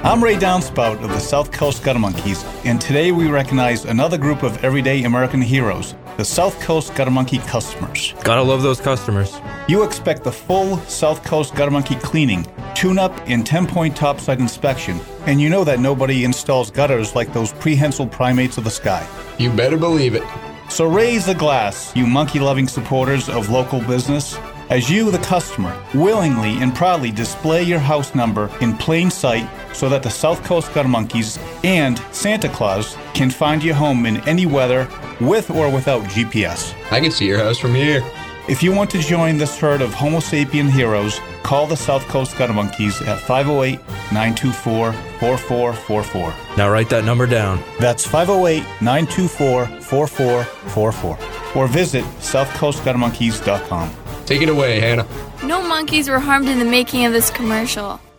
I'm Ray Downspout of the South Coast Gutter Monkeys, and today we recognize another group of everyday American heroes, the South Coast Gutter Monkey customers. Gotta love those customers. You expect the full South Coast Gutter Monkey cleaning, tune-up, and 10-point topside inspection, and you know that nobody installs gutters like those prehensile primates of the sky. You better believe it. So raise a glass, you monkey-loving supporters of local business, as you, the customer, willingly and proudly display your house number in plain sight so that the South Coast Gutter Monkeys and Santa Claus can find your home in any weather with or without GPS. I can see your house from here. If you want to join this herd of Homo sapien heroes, call the South Coast Gutter Monkeys at 508-924-4444. Now write that number down. That's 508-924-4444. Or visit southcoastguttermonkeys.com. Take it away, Hannah. No monkeys were harmed in the making of this commercial.